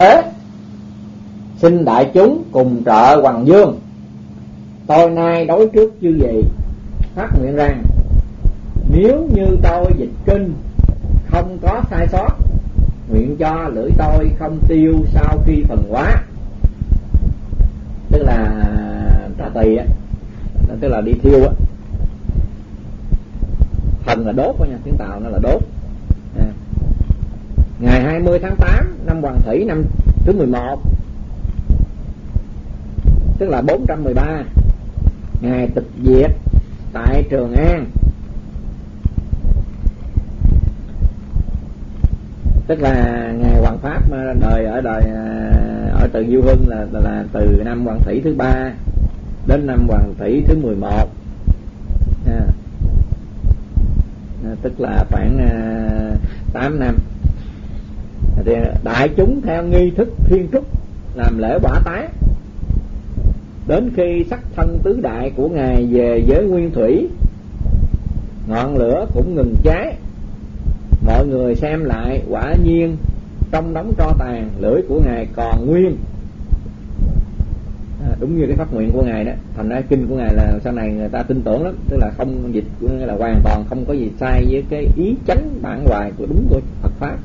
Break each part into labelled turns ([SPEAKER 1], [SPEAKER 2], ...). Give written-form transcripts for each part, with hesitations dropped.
[SPEAKER 1] tế, xin đại chúng cùng trợ Hoằng Dương. Tôi nay đối trước chư vị phát nguyện rằng, nếu như tôi dịch kinh không có sai sót, nguyện cho lưỡi tôi không tiêu sau khi phần hóa. Tức là trà tỳ á, tức là đi thiêu á. Phần là đốt đó nha, tiếng Tàu nó là đốt. Ngày 20 tháng 8 năm Hoàng Thủy năm thứ 11, tức là 413, ngày tịch diệt tại Trường An. Tức là ngày Hoàng Pháp đời ở từ Diêu Hưng là từ năm Hoàng Thủy thứ 3 đến năm Hoàng Thủy thứ 11, tức là khoảng 8 năm. Thì đại chúng theo nghi thức thiên trúc làm lễ bỏa tán, đến khi sắc thân tứ đại của ngài về giới nguyên thủy, ngọn lửa cũng ngừng cháy. Mọi người xem lại, quả nhiên trong đống tro tàn, lưỡi của ngài còn nguyên. Đúng như cái phát nguyện của ngài đó. Thành ra kinh của ngài là sau này người ta tin tưởng lắm, tức là không dịch, là hoàn toàn không có gì sai với cái ý chánh bản hoài của đúng của Phật pháp.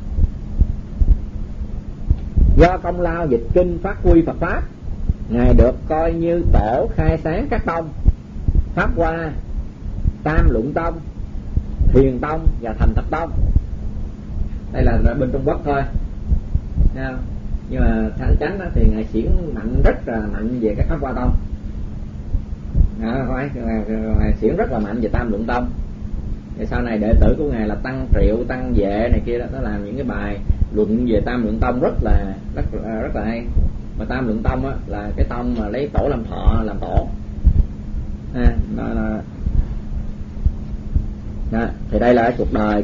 [SPEAKER 1] Do công lao dịch kinh phát huy Phật pháp, ngài được coi như tổ khai sáng các tông Pháp Hoa, Tam Luận Tông, Thiền Tông và Thành Thật Tông. Đây là ở bên Trung Quốc thôi, nhưng mà Thanh Chánh thì ngài xiển mạnh, rất là mạnh về các Pháp Hoa Tông. Ngài xiển rất là mạnh về Tam Luận Tông. Thì sau này đệ tử của ngài là Tăng Triệu, Tăng Vệ này kia đó, nó làm những cái bài luận về Tam Luận Tông rất là hay. Mà Tam Luận Tông á, là cái tông mà lấy Tổ Lâm Thọ làm tổ. Thì đây là cuộc đời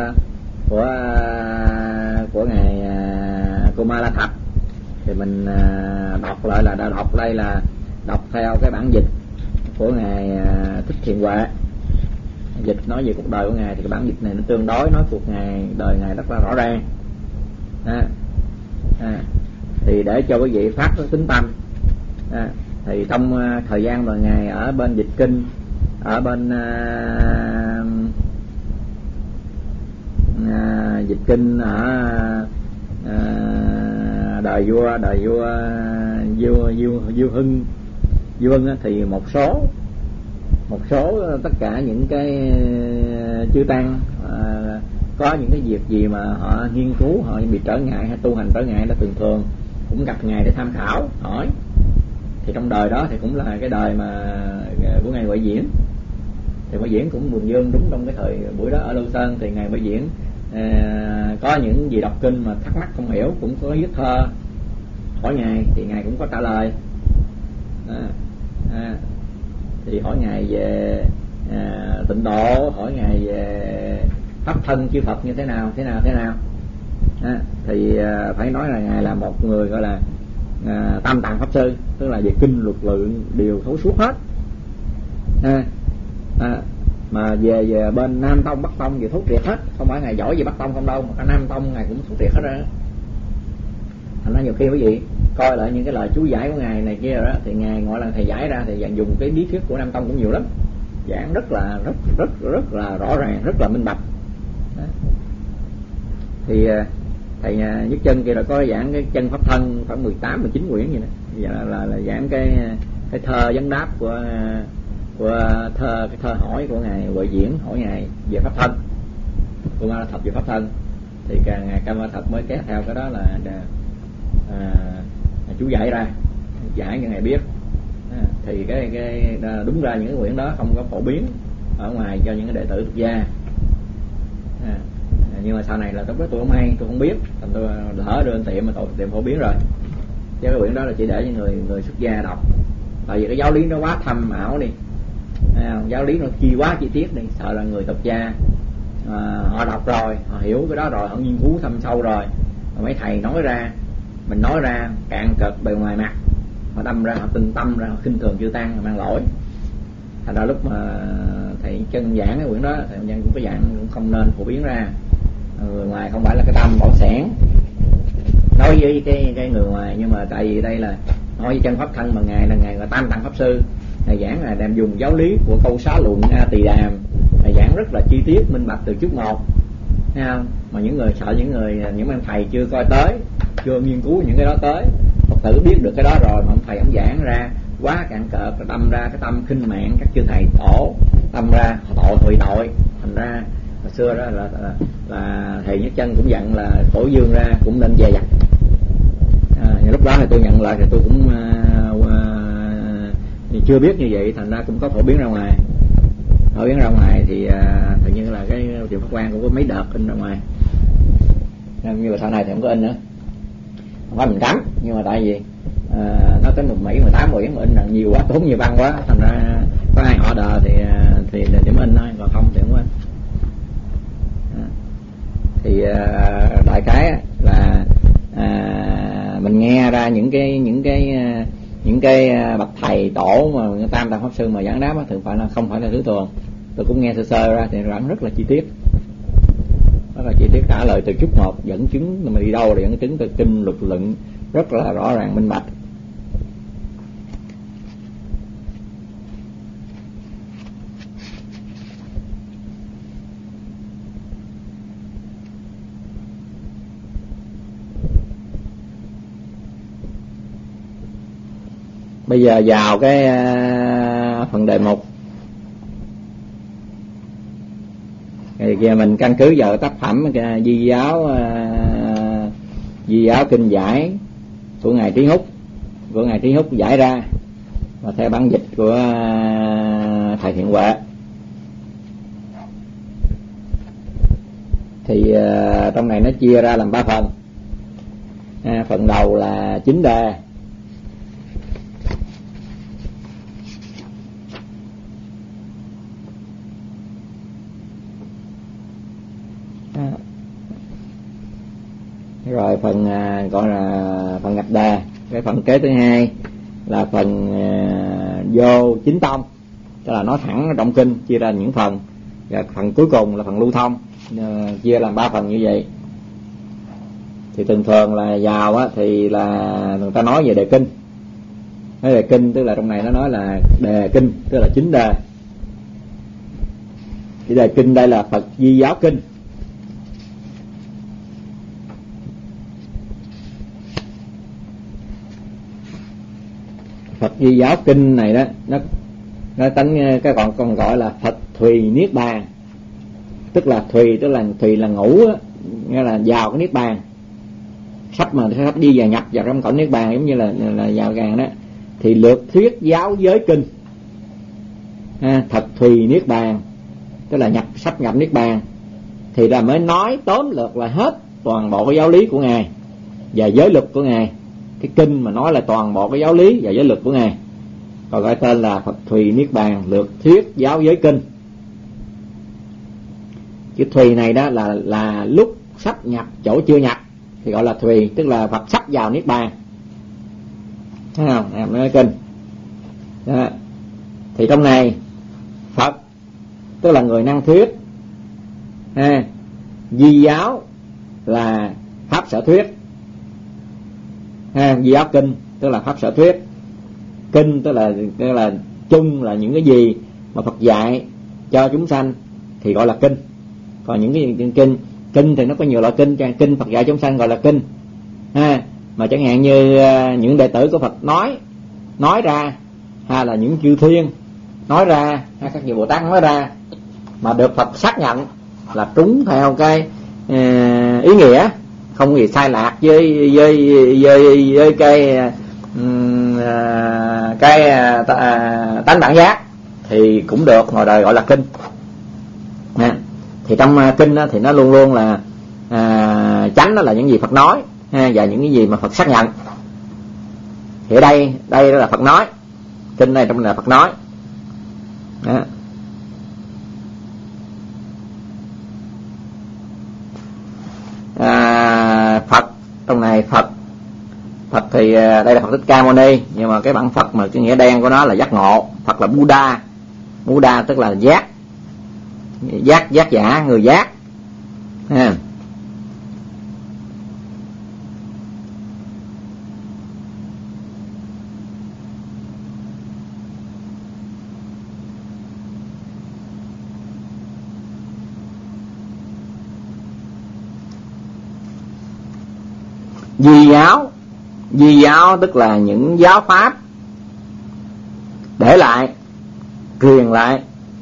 [SPEAKER 1] của ngài Kumara Thập. Thì mình đọc lại là đọc theo cái bản dịch của ngài Thích Thiện Huệ. Dịch nói về cuộc đời của ngài thì cái bản dịch này nó tương đối nói cuộc đời ngài rất là rõ ràng. Thì để cho quý vị phát tính tâm, thì trong thời gian mà ngài ở bên dịch kinh, ở bên dịch kinh ở đời vua Diêu Hưng thì một số tất cả những cái chư tăng có những cái việc gì mà họ nghiên cứu, họ bị trở ngại hay tu hành trở ngại, đó thường thường cũng gặp ngài để tham khảo hỏi. Thì trong đời đó thì cũng là cái đời mà của ngài Huệ Diễn. Thì Huệ Diễn cũng buồn dương đúng trong cái thời buổi đó ở Lâu Sơn. Thì ngài Huệ Diễn có những gì đọc kinh mà thắc mắc không hiểu, cũng có viết thơ hỏi ngài, thì ngài cũng có trả lời. Thì hỏi ngài về tịnh độ, hỏi ngài về pháp thân chư Phật như thế nào. Thì phải nói là ngài là một người gọi là tam tạng pháp sư, tức là về kinh luật lượng đều thấu suốt hết. Mà về bên Nam Tông Bắc Tông về thấu triệt hết, không phải ngài giỏi về Bắc Tông không đâu, mà cả Nam Tông ngài cũng thấu triệt hết rồi. Thành ra nhiều khi quý vị coi lại những cái lời chú giải của ngài này kia rồi đó, thì ngài gọi là thầy giải ra thì dàn dùng cái bí thuyết của Nam Tông cũng nhiều lắm, giảng rất là rõ ràng, rất là minh bạch. Thì thầy Nhất Chân kia là có giảng cái chân pháp thân khoảng 18-19 quyển vậy đó. Giờ là giảng cái thơ vấn đáp của cái thơ hỏi của ngài Huệ Diễn, hỏi ngài về pháp thân, của Ma Thập về pháp thân. Thì ngài Kama Thập mới kéo theo cái đó là chú giải ra, giải cho ngài biết. Thì cái đúng ra những cái quyển đó không có phổ biến ở ngoài cho những cái đệ tử xuất gia. Nhưng mà sau này là tôi không hay, tôi không biết, thành tôi lỡ đưa tiệm mà tôi tiệm phổ biến rồi. Chứ cái quyển đó là chỉ để cho người xuất gia đọc, tại vì cái giáo lý nó quá thâm ảo đi, giáo lý nó quá chi tiết đi, sợ là người xuất gia họ đọc rồi, họ hiểu cái đó rồi, họ nghiên cứu thâm sâu rồi, mà mấy thầy nói ra, mình nói ra cạn cợt bề ngoài mặt, mà đâm ra họ tinh tâm ra, họ khinh thường chư tăng, mang lỗi. Thành ra lúc mà thầy Chân giảng cái quyển đó, thầy Chân cũng có giảng cũng không nên phổ biến ra. Người ngoài không phải là cái tâm bảo sản, nói với cái người ngoài, nhưng mà tại vì đây là nói với chân pháp thân mà ngài là ngài là Tam Tạng pháp sư, ngài giảng là đem dùng giáo lý của câu xá luận A Tỳ Đàm, ngài giảng rất là chi tiết minh bạch từ chút một, thấy không? Mà những người sợ những ông thầy chưa coi tới, chưa nghiên cứu những cái đó tới, Phật tử biết được cái đó rồi mà ông thầy ông giảng ra quá cạn cợt, đâm ra cái tâm khinh mạng các chư thầy tổ, đâm ra tội, thành ra hồi xưa đó là thầy Nhất Chân cũng dặn là Tổ Dương ra cũng nên dè dặt. Lúc đó thì tôi nhận lại thì tôi cũng chưa biết như vậy, thành ra cũng có phổ biến ra ngoài. Thì tự nhiên là cái Trường Pháp Quan cũng có mấy đợt in ra ngoài, nhưng mà sau này thì không có in nữa, không phải mình cấm, nhưng mà tại vì nó tới Mỹ 18 buổi mà in là nhiều quá, tốn nhiều văn quá, thành ra có ai họ đờ thì mới in thôi, còn không thì không có in. Thì đại cái là mình nghe ra những cái bậc thầy tổ mà Tam Tạng pháp sư mà giảng đáp thường phải là không phải là thứ thường. Tôi cũng nghe sơ ra thì rất là chi tiết, trả lời từ chút một, dẫn chứng mà đi đâu là dẫn chứng từ kinh luật luận rất là rõ ràng minh bạch. Bây giờ vào cái phần đề mục thì mình căn cứ vào tác phẩm Di giáo kinh giải của ngài Trí Húc giải ra, và theo bản dịch của thầy Thiện Huệ. Thì trong này nó chia ra làm 3 phần. Phần đầu là 9 đề, rồi phần gọi là phần nhập đề. Cái phần kế thứ hai là phần vô chính tông, tức là nói thẳng trong kinh, chia ra những phần. Và phần cuối cùng là phần lưu thông, chia làm 3 phần như vậy. Thì thường là vào á, thì là người ta nói về đề kinh. Nói đề kinh tức là trong này nó nói là đề kinh, tức là 9 đề. Cái đề kinh đây là Phật Di giáo kinh. Phật Di giáo kinh này đó, nó tính cái còn gọi là Phật Thùy Niết Bàn, tức là thùy là ngủ á, nghĩa là vào cái niết bàn, sắp đi vào nhập vào trong cõi niết bàn, giống như là vào gàng đó. Thì lược thuyết giáo giới kinh, Thật Thùy Niết Bàn, tức là sắp nhập niết bàn, thì là mới nói tóm lược là hết toàn bộ cái giáo lý của ngài và giới luật của ngài. Cái kinh mà nói là toàn bộ cái giáo lý và giới luật của ngài, còn gọi tên là Phật Thùy Niết Bàn lược thuyết giáo giới kinh. Chữ thùy này đó là lúc sắp nhập chỗ chưa nhập thì gọi là thùy, tức là Phật sắp vào niết bàn, thấy không? Em nói kinh đó. Thì trong này Phật tức là người năng thuyết, Di giáo là pháp sở thuyết, Di giáo kinh tức là pháp sở thuyết. Kinh tức là chung là những cái gì mà Phật dạy cho chúng sanh thì gọi là kinh. Còn những cái kinh thì nó có nhiều loại kinh. Kinh Phật dạy chúng sanh gọi là kinh, mà chẳng hạn như những đệ tử của Phật nói ra, hay là những chư thiên nói ra, hay các vị Bồ Tát nói ra, mà được Phật xác nhận là trúng theo cái ý nghĩa, không gì sai lạc với cái tánh bản giác, thì cũng được ngoài đời gọi là kinh. Thì trong kinh thì nó luôn luôn là chánh, đó là những gì Phật nói, và những cái gì mà Phật xác nhận. Thì ở đây đó là Phật nói, kinh này trong này là Phật nói đó. Phật trong này Phật thì đây là Phật Thích Ca Mâu Ni, nhưng mà cái bản Phật mà cái nghĩa đen của nó là giác ngộ. Phật là Buddha tức là giác giả, người giác. Di giáo tức là những giáo pháp để lại, truyền lại.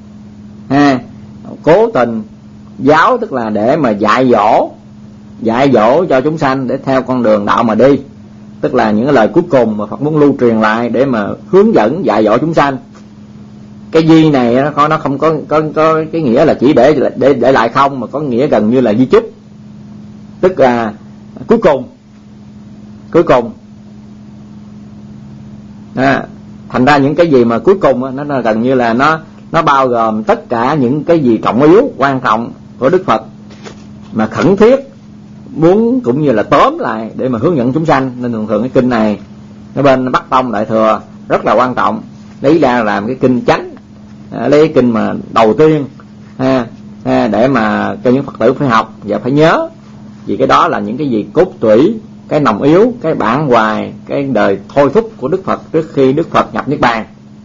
[SPEAKER 1] Cố tình giáo tức là để mà dạy dỗ cho chúng sanh để theo con đường đạo mà đi, tức là những cái lời cuối cùng mà Phật muốn lưu truyền lại để mà hướng dẫn dạy dỗ chúng sanh. Cái di này nó không có cái nghĩa là chỉ để lại không, mà có nghĩa gần như là di chúc, tức là cuối cùng. Thành ra những cái gì mà cuối cùng nó gần như là nó bao gồm tất cả những cái gì trọng yếu quan trọng của Đức Phật mà khẩn thiết muốn cũng như là tóm lại để mà hướng dẫn chúng sanh. Nên thường thường cái kinh này ở bên Bắc Tông Đại Thừa rất là quan trọng, lấy ra làm cái kinh chánh, lấy cái kinh mà đầu tiên để mà cho những Phật tử phải học và phải nhớ, vì cái đó là những cái gì cốt tủy, cái nòng yếu, cái bản hoài, cái đời thôi thúc của Đức Phật trước khi Đức Phật nhập Niết Bàn.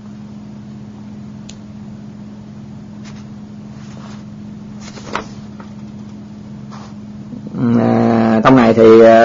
[SPEAKER 1] Trong này thì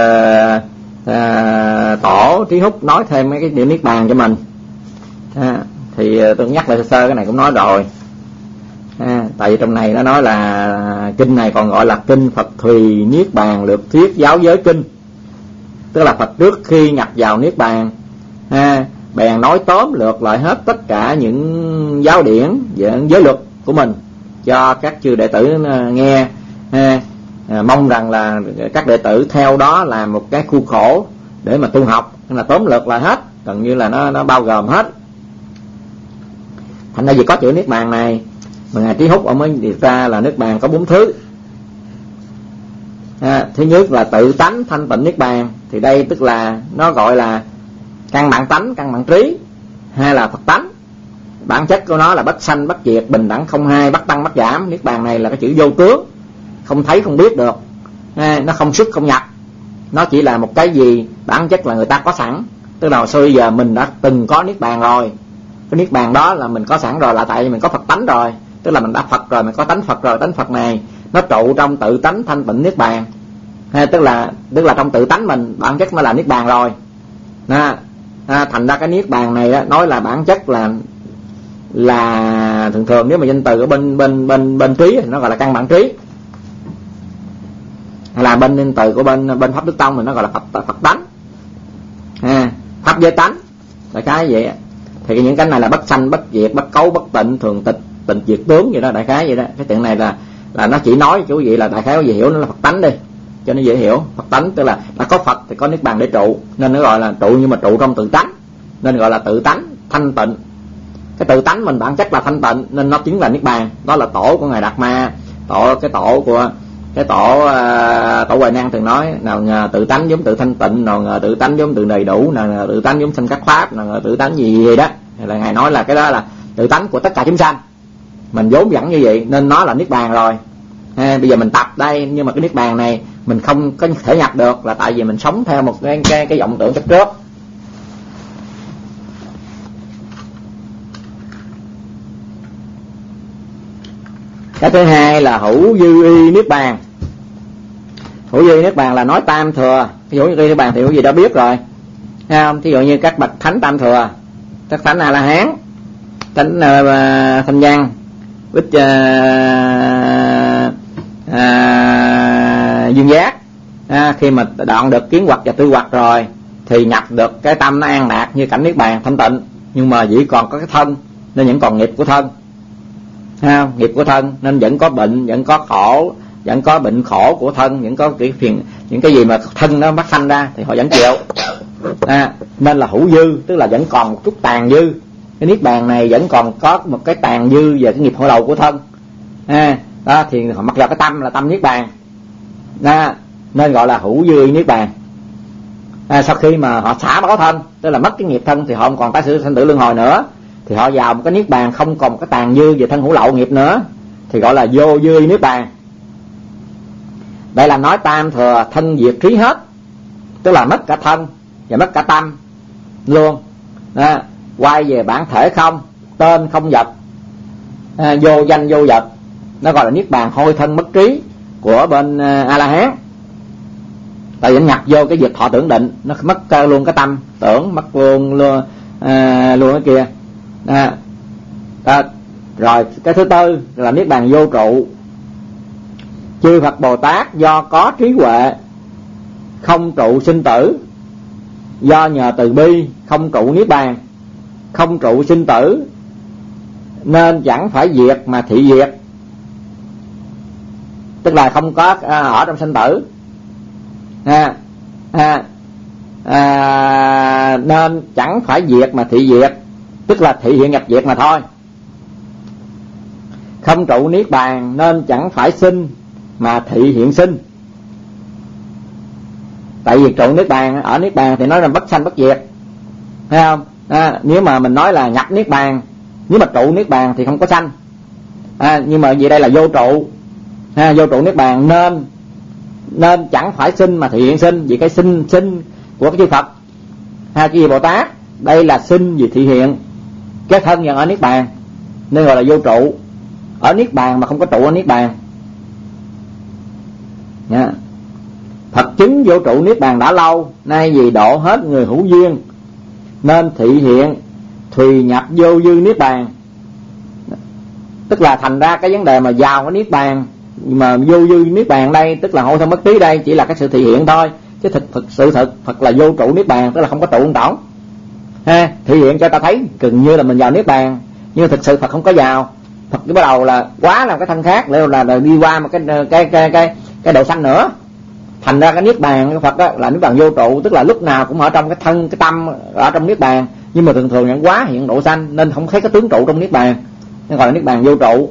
[SPEAKER 1] Tổ Trí Húc nói thêm mấy cái điểm Niết Bàn cho mình. Thì tôi nhắc lại sơ sơ cái này cũng nói rồi. Tại vì trong này nó nói là kinh này còn gọi là kinh Phật Thùy Niết Bàn Lược Thuyết Giáo Giới Kinh, tức là Phật trước khi nhập vào Niết Bàn bèn nói tóm lược lại hết tất cả những giáo điển về giới luật của mình cho các chư đệ tử nghe. Mong rằng là các đệ tử theo đó làm một cái khuôn khổ để mà tu học, nên là tóm lược lại hết, gần như là nó bao gồm hết. Thành ra vì có chữ Niết Bàn này mà Ngài Trí Húc ông mới điều ra là Niết Bàn có 4 thứ. Thứ nhất là tự tánh thanh tịnh Niết Bàn, thì đây tức là nó gọi là căn bản tánh, căn bản trí, hay là Phật tánh. Bản chất của nó là bất sanh bất diệt, bình đẳng không hai, bất tăng bất giảm. Niết Bàn này là cái chữ vô tướng, không thấy không biết được, nó không xuất không nhập, nó chỉ là một cái gì bản chất là người ta có sẵn. Tức là hồi xưa giờ mình đã từng có Niết Bàn rồi, cái Niết Bàn đó là mình có sẵn rồi, là tại vì mình có Phật tánh rồi, tức là mình đã Phật rồi, mình có tánh Phật rồi. Tánh Phật này nó trụ trong tự tánh thanh tịnh Niết Bàn, tức là trong tự tánh mình bản chất nó là Niết Bàn rồi. Thành ra cái Niết Bàn này đó, nói là bản chất là thường thường nếu mà danh từ ở bên trí thì nó gọi là căn bản trí, hay là bên danh từ của bên Pháp Đức Tông thì nó gọi là Phật tánh, Pháp giới tánh đại khái vậy. Thì những cái này là bất sanh bất diệt, bất cấu bất tịnh, thường tịch tịnh diệt tướng vậy đó, đại khái vậy đó. Cái chuyện này là nó chỉ nói chú vị là đại khái có gì hiểu nó là Phật tánh đi cho nó dễ hiểu. Phật tánh tức là đã có Phật thì có Niết Bàn để trụ, nên nó gọi là trụ, nhưng mà trụ trong tự tánh nên gọi là tự tánh thanh tịnh. Cái tự tánh mình bản chất là thanh tịnh nên nó chính là Niết Bàn. Đó là tổ của Ngài Đạt Ma, tổ Hoài Năng từng nói, nào ngờ tự tánh giống tự thanh tịnh, nào ngờ tự tánh giống tự đầy đủ, nào ngờ tự tánh giống sanh các pháp, nào ngờ tự tánh gì đó. Là Ngài nói là cái đó là tự tánh của tất cả chúng sanh, mình vốn dẫn như vậy nên nó là Niết Bàn rồi. Bây giờ mình tập đây, nhưng mà cái Niết Bàn này mình không có thể nhập được, là tại vì mình sống theo một cái vọng tưởng chấp trước. Cái thứ hai là hữu dư y Niết Bàn. Hữu dư y Niết Bàn là nói tam thừa. Ví dụ như Niết Bàn thì hữu gì đã biết rồi, thấy không? Ví dụ như các bậc thánh tam thừa, các thánh A La Hán, thánh Thanh Văn, Bích Dương Giác, khi mà đoạn được kiến hoặc và tư hoặc rồi thì nhập được cái tâm nó an lạc như cảnh Niết Bàn thanh tịnh, nhưng mà chỉ còn có cái thân nên vẫn còn nghiệp của thân. Nghiệp của thân nên vẫn có bệnh, vẫn có khổ, vẫn có bệnh khổ của thân, vẫn có cái phiền, những cái gì mà thân nó bắt sanh ra thì họ vẫn chịu. Nên là hữu dư, tức là vẫn còn một chút tàn dư. Cái Niết Bàn này vẫn còn có một cái tàn dư về cái nghiệp hội đầu của thân. Đó thì họ mặc vào cái tâm là tâm Niết Bàn, nên gọi là hữu dư Niết Bàn. Sau khi mà họ xả bỏ thân, tức là mất cái nghiệp thân thì họ không còn tái sử sanh tử luân hồi nữa, thì họ vào một cái Niết Bàn không còn cái tàn dư về thân hữu lậu nghiệp nữa, thì gọi là vô dư Niết Bàn. Đây là nói tam thừa thân diệt trí hết, tức là mất cả thân và mất cả tâm luôn. Quay về bản thể không, tên không vật, vô danh vô vật, nó gọi là Niết Bàn hôi thân mất trí của bên A La Hán. tại vì nó nhập vô cái việc thọ tưởng định, nó mất luôn cái tâm tưởng, mất luôn luôn cái kia. Rồi cái thứ tư là niết bàn vô trụ. Chư Phật Bồ Tát do có trí huệ không trụ sinh tử, do nhờ từ bi không trụ niết bàn, không trụ sinh tử, nên chẳng phải diệt mà thị diệt. Tức là không có ở trong sinh tử. Nên chẳng phải diệt mà thị diệt, tức là thị hiện nhập diệt mà thôi. Không trụ niết bàn nên chẳng phải sinh mà thị hiện sinh. Tại vì trụ niết bàn, ở niết bàn thì nói là bất sanh bất diệt, thấy không? Nếu mà mình nói là nhập niết bàn, nếu mà trụ niết bàn thì không có sanh. Nhưng mà vì đây là vô trụ, vô trụ niết bàn nên chẳng phải sinh mà thị hiện sinh. Vì cái sinh của cái chư Phật chư vị Bồ Tát đây là sinh vì thị hiện cái thân nhận ở niết bàn, nên gọi là vô trụ. Ở niết bàn mà không có trụ ở niết bàn. Phật chứng vô trụ niết bàn đã lâu, nay vì độ hết người hữu duyên nên thị hiện thùy nhập vô dư niết bàn. Tức là thành ra cái vấn đề mà vào cái niết bàn, mà vô dư niết bàn đây tức là hội thông bất trí, đây chỉ là cái sự thị hiện thôi, chứ sự thật Phật là vô trụ niết bàn, tức là không có trụ không tổng. Thị hiện cho ta thấy gần như là mình vào niết bàn, nhưng thực sự Phật không có vào. Phật cứ bắt đầu là quá làm cái thân khác để là đi qua một cái độ sanh nữa. Thành ra cái niết bàn của Phật đó là niết bàn vô trụ, tức là lúc nào cũng ở trong cái thân, cái tâm ở trong niết bàn, nhưng mà thường thường nhận quá hiện độ sanh nên không thấy cái tướng trụ trong niết bàn, nên gọi là niết bàn vô trụ.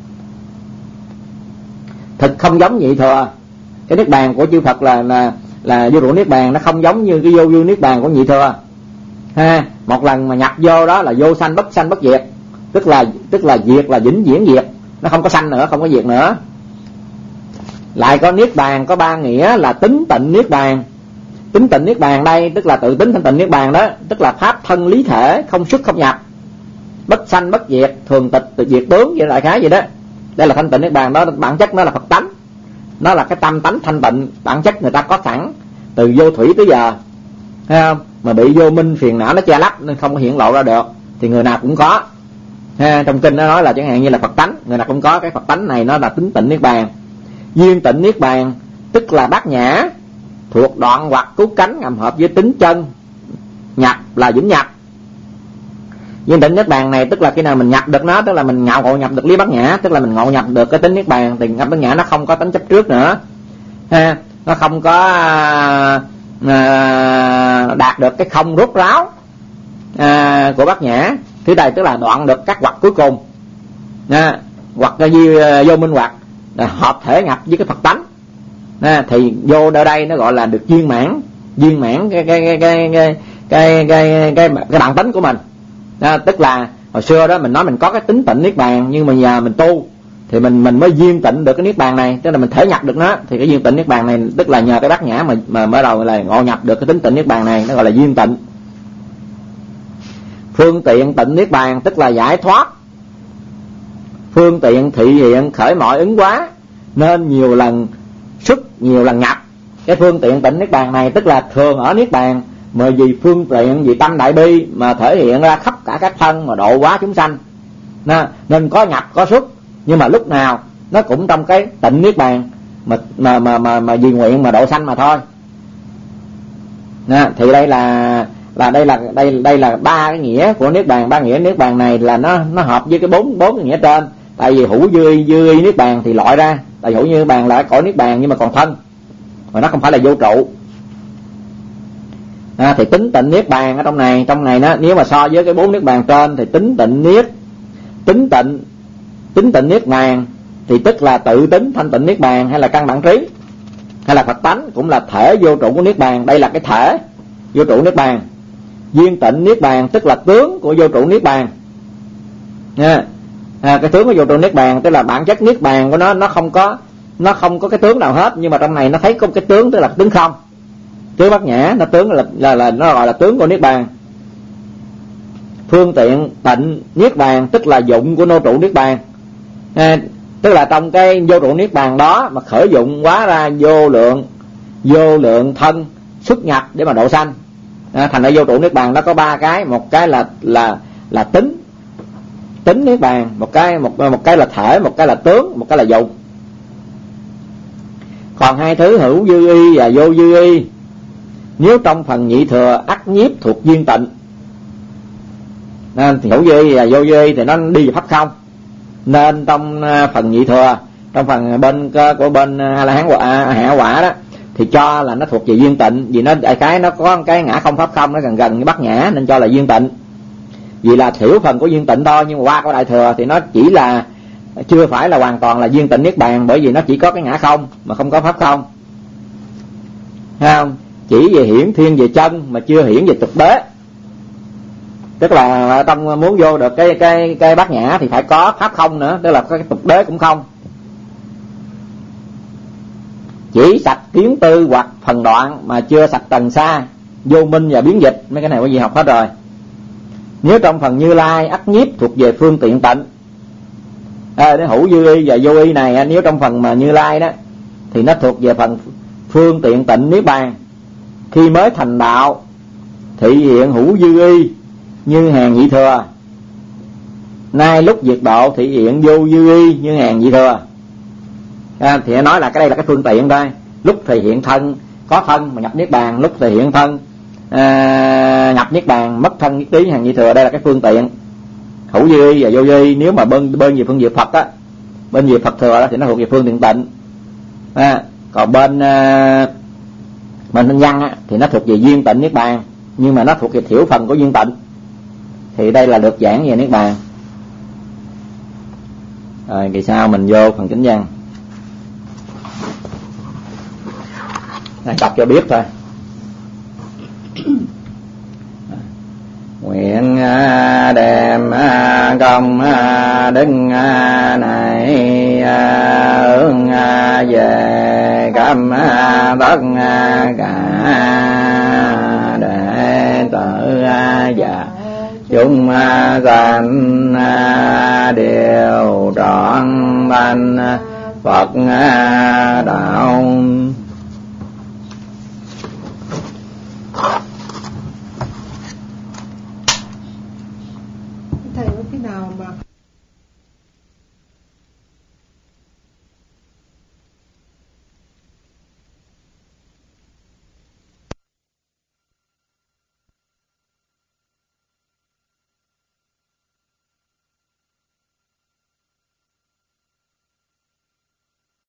[SPEAKER 1] Thực không giống nhị thừa. Cái niết bàn của chư Phật là vô trụ niết bàn, nó không giống như cái vô dư niết bàn của nhị thừa. Một lần mà nhập vô đó là vô sanh bất diệt, tức là diệt là vĩnh viễn diệt, nó không có sanh nữa, không có diệt nữa. Lại có niết bàn có ba nghĩa là tính tịnh niết bàn. Tính tịnh niết bàn đây tức là tự tính thanh tịnh niết bàn đó, tức là pháp thân lý thể, không xuất không nhập, bất sanh bất diệt, thường tịch tự diệt tướng, vậy đại khái vậy đó. Đây là thanh tịnh niết bàn đó, bản chất nó là Phật tánh, nó là cái tâm tánh thanh tịnh, bản chất người ta có sẵn từ vô thủy tới giờ, thấy không? Mà bị vô minh phiền não nó che lấp nên không có hiện lộ ra được, thì người nào cũng có. Trong kinh nó nói là chẳng hạn như là Phật tánh, người nào cũng có cái Phật tánh này, nó là tính tịnh niết bàn. Duyên tịnh niết bàn tức là bát nhã, thuộc đoạn hoặc cứu cánh ngầm hợp với tính chân, nhập là vĩnh nhập. Duyên tịnh niết bàn này tức là khi nào mình nhập được nó, tức là mình ngộ nhập được lý bát nhã, tức là mình ngộ nhập được cái tính niết bàn, thì nhập bát nhã nó không có tính chấp trước nữa, nó không có đạt được cái không rốt ráo của bát nhã. Thứ này tức là đoạn được các hoặc cuối cùng, hoặc vô minh hoặc hợp thể nhập với cái Phật tánh, thì vô ở đây nó gọi là được viên mãn cái bản tính của mình. Tức là hồi xưa đó mình nói mình có cái tính tịnh niết bàn, nhưng mà giờ mình tu thì mình mới viên tịnh được cái niết bàn này, tức là mình thể nhập được nó. Thì cái viên tịnh niết bàn này tức là nhờ cái bát nhã mà mới đầu là ngộ nhập được cái tính tịnh niết bàn này, nó gọi là viên tịnh. Phương tiện tịnh niết bàn tức là giải thoát, phương tiện thị hiện khởi mọi ứng hóa, nên nhiều lần xuất nhiều lần nhập. Cái phương tiện tịnh niết bàn này tức là thường ở niết bàn, mà vì phương tiện vì tâm đại bi mà thể hiện ra khắp cả các thân mà độ hóa chúng sanh, nên có nhập có xuất, nhưng mà lúc nào nó cũng trong cái tịnh niết bàn mà vì nguyện mà độ sanh mà thôi. Thì đây là ba cái nghĩa của niết bàn. Ba nghĩa niết bàn này là nó hợp với cái bốn cái nghĩa trên. Tại vì hữu dư niết bàn thì loại ra, tại hữu như niết bàn là cõi niết bàn nhưng mà còn thân, mà nó không phải là vô trụ. Thì tính tịnh niết bàn ở trong này đó, nếu mà so với cái bốn niết bàn trên thì tính tịnh niết bàn thì tức là tự tính thanh tịnh niết bàn, hay là căn bản trí, hay là Phật tánh, cũng là thể vô trụ của niết bàn. Đây là cái thể vô trụ niết bàn. Duyên tịnh niết bàn tức là tướng của vô trụ niết bàn. Cái tướng của vô trụ niết bàn tức là bản chất niết bàn của nó không có cái tướng nào hết, nhưng mà trong này nó thấy có cái tướng, tức là tướng không, tướng bát nhã. Nó tướng là nó gọi là tướng của niết bàn. Phương tiện tịnh niết bàn tức là dụng của vô trụ niết bàn, tức là trong cái vô trụ niết bàn đó mà khởi dụng hóa ra vô lượng vô lượng thân xuất nhập để mà độ sanh. Thành ra vô trụ niết bàn nó có ba cái, một cái là tính niết bàn, một cái là thể, một cái là tướng, một cái là dụng. Còn hai thứ hữu dư y và vô dư y, nếu trong phần nhị thừa ắt nhiếp thuộc duyên tịnh. Nên thì hữu dư y và vô dư y thì nó đi về pháp không, nên trong phần nhị thừa, trong phần bên của bên A La Hán Hạ Quả đó thì cho là nó thuộc về duyên tịnh, vì nó có cái ngã không pháp không, nó gần như bát nhã nên cho là duyên tịnh. Vì là thiểu phần của duyên tịnh thôi, nhưng mà qua của đại thừa thì nó chỉ là chưa phải là hoàn toàn là duyên tịnh niết bàn, bởi vì nó chỉ có cái ngã không mà không có pháp không. Thấy không? Chỉ về hiển thiên về chân mà chưa hiển về thực đế. Tức là trong muốn vô được cái bát nhã thì phải có pháp không nữa, tức là cái thực đế cũng không. Chỉ sạch kiến tư hoặc phần đoạn mà chưa sạch tầng xa, vô minh và biến dịch, mấy cái này quý vị học hết rồi. Nếu trong phần Như Lai ắt nhiếp thuộc về phương tiện tịnh. Cái hữu dư y và vô y này, nếu trong phần mà Như Lai đó thì nó thuộc về phần phương tiện tịnh niết bàn. Khi mới thành đạo thị hiện hữu dư y như hàng nhị thừa, nay lúc diệt độ thị hiện vô dư y như hàng nhị thừa. Thì nói là cái đây là cái phương tiện thôi. Lúc thể hiện thân, có thân mà nhập niết bàn, lúc thể hiện thân nhập niết bàn, mất thân nhất trí hàng nhị thừa, đây là cái phương tiện. Hữu dư y và vô dư y nếu mà bên về phương diện Phật á, bên về Phật thừa đó thì nó thuộc về phương tiện tịnh. Còn bên nhân văn á thì nó thuộc về duyên tịnh niết bàn, nhưng mà nó thuộc về thiểu phần của duyên tịnh. Thì đây là được giảng về niết bàn. Rồi kỳ sau mình vô phần kinh văn. Đọc cho biết thôi. Nguyện đem công đức này hướng về khắp tất cả đệ tử và chúng sanh đều trọn thành Phật đạo.